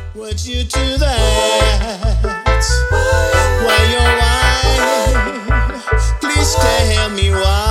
Would you do that? Why, oh, why? Please tell me why.